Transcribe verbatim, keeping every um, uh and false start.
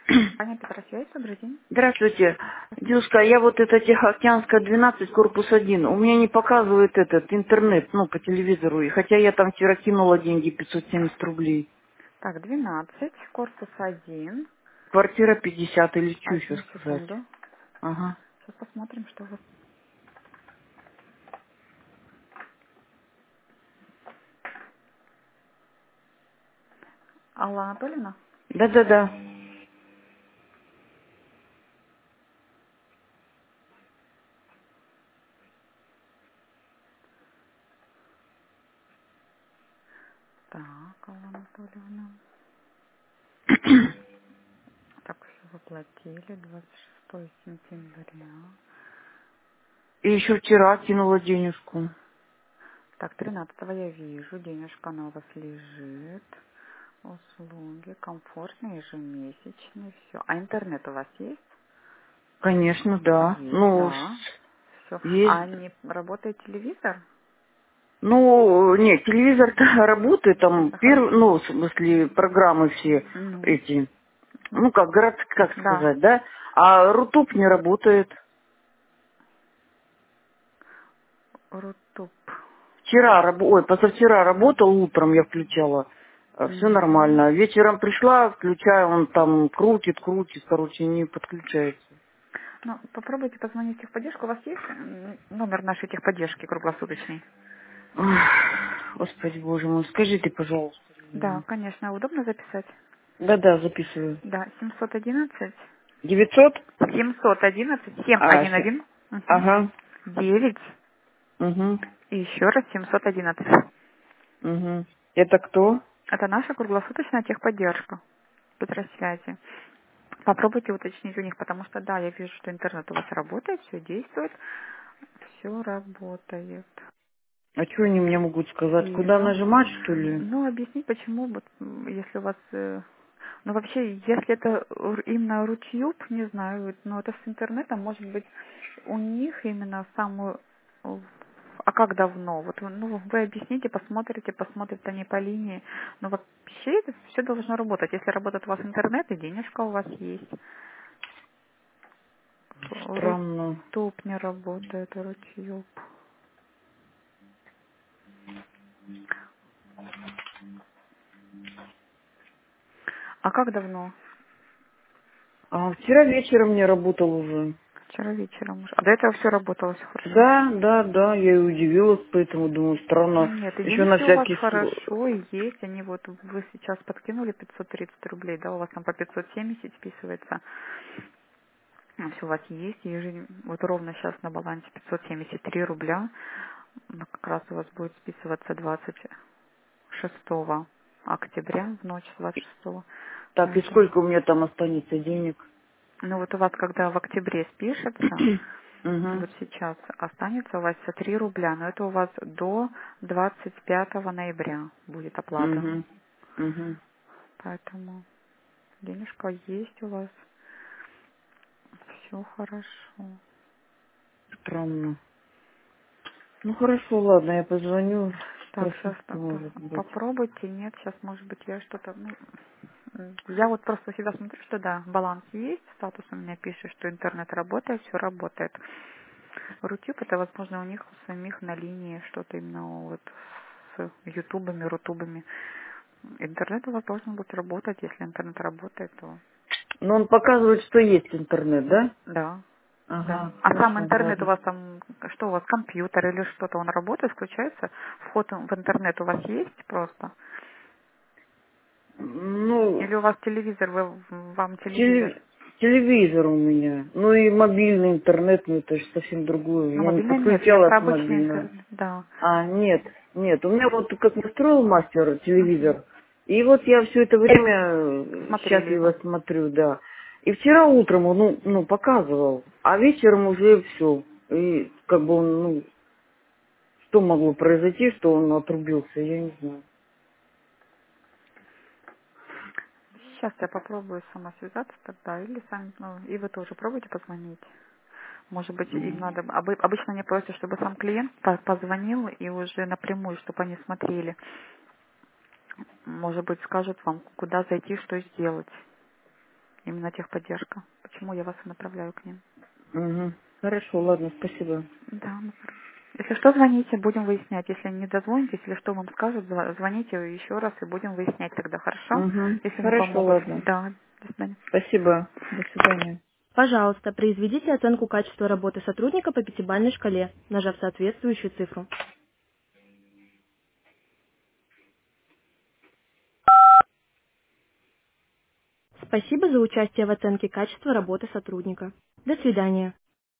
Аня Петросвязь, добрый день. Здравствуйте. Девушка, я вот это Тихоокеанская двенадцать, корпус один. У меня не показывает этот интернет, ну, по телевизору. И хотя я там вчера кинула деньги, пятьсот семьдесят рублей. Так, двенадцать, корпус один. Квартира пятьдесят или что еще Одну сказать? секунду. Ага. Сейчас посмотрим, что у вас. Алла Анатольевна? Да-да-да. Так, Алла Анатольевна. Так, все воплотили, двадцать шестое сентября. И еще вчера кинула денежку. Так, тринадцатого я вижу, денежка она у вас лежит. Услуги, комфортные, ежемесячные, все. А интернет у вас есть? Конечно, да. Есть, Ну, да. с- Все. А есть. не работает телевизор? Ну, нет, телевизор-то работает, там, Это перв... хорошо. ну, в смысле, программы все Ну, эти. ну, Ну, как город, как да. сказать, да? А Рутуб не работает. Рутуб. Вчера, раб- ой, позавчера работал, утром я включала. Все Мгм. нормально. Вечером пришла, включаю, он там крутит, крутит, короче, не подключается. Ну, попробуйте позвонить в техподдержку. У вас есть м, номер нашей техподдержки круглосуточный? Ох, Господи боже мой, скажите, пожалуйста. Да, конечно. Удобно записать? Да-да, записываю. Да, семьсот одиннадцать. Девятьсот? семьсот одиннадцать, семь А, один ща- один. Угу. ага, девять. угу, И еще раз семьсот одиннадцать. угу. Это кто? Это наша круглосуточная техподдержка Петросвязи. Попробуйте уточнить у них, потому что да, я вижу, что интернет у вас работает, все действует, все работает. А что они мне могут сказать? И, Куда ну, нажимать, что ли? ну, объяснить, почему, вот, м, если у вас, э, ну, вообще, если это р- именно Рутюб, не знаю, вот, но это с интернетом, может быть, у них именно самую, э, а как давно? Вот, ну, вы объясните, посмотрите, посмотрят они по линии. Но вообще это все должно работать. Если работает у вас интернет и денежка у вас есть. Странно. Рутюб не работает, Рутюб. А как давно? А вчера вечером не работал уже. Вчера вечером уже. А до этого все работало, все хорошо. Да, да, да, я и удивилась, поэтому думаю, странно. Нет, и Еще на денежки у вас всякий случай. хорошо и есть. Они вот, вы сейчас подкинули пятьсот тридцать рублей, да, у вас там по пятьсот семьдесят списывается. Все у вас есть. Ежедневно, вот ровно сейчас на балансе пятьсот семьдесят три рубля. Ну, как раз у вас будет списываться двадцать шестого октября, в ночь с двадцать шестого. Так, и Поэтому, сколько у меня там останется денег? ну вот у вас, когда в октябре спишется, Угу, вот сейчас останется у вас три рубля, но это у вас до двадцать пятого ноября будет оплата. угу, угу. Поэтому денежка есть у вас, все хорошо. Странно. Ну хорошо, ладно, я позвоню, Так, спрошу, сейчас что может быть. попробуйте. Нет, сейчас, может быть, я что-то... Ну, м, я вот просто всегда смотрю, что да, баланс есть, статус у меня пишет, что интернет работает, все работает. Рутюб, это, возможно, у них у самих на линии что-то именно вот с ютубами, рутубами. Интернет у вас должен быть работать. Если интернет работает, то Но он показывает, что есть интернет, да? да. Да. Ага, А сам хорошо, интернет у ладно. вас там, что у вас, компьютер или что-то, он работает, включается? Вход в интернет у вас есть просто? Ну, Или у вас телевизор, вы, вам телевизор? теле- телевизор у меня. Ну и мобильный интернет, ну это же совсем другое. Ну, Я не мобильный нет, я подключала про с обычный мобильного. интернет, да. А, нет, нет. У меня вот как настроил мастер телевизор, и вот я все это время э, Смотрели счастливо его. смотрю, да. И вчера утром он, ну, ну, показывал, а вечером уже все. И как бы он, ну, что могло произойти, что он отрубился, я не знаю. Сейчас я попробую сама связаться тогда, или сами, ну, и вы тоже пробуйте позвонить. Может быть, им Мгм. надо... обы- Обычно они просят, чтобы сам клиент по- позвонил и уже напрямую, чтобы они смотрели. Может быть, скажут вам, куда зайти, что сделать. именно техподдержка. Почему я вас и направляю к ним. Угу. Хорошо, ладно, спасибо. Да, ну, хорошо. Если что, звоните, будем выяснять. Если не дозвонитесь, или что вам скажут, зв- звоните еще раз и будем выяснять тогда, хорошо? Угу. Если не Хорошо, помогут. ладно. Да, до свидания. Спасибо. До свидания. Пожалуйста, произведите оценку качества работы сотрудника по пятибалльной шкале, нажав соответствующую цифру. Спасибо за участие в оценке качества работы сотрудника. До свидания.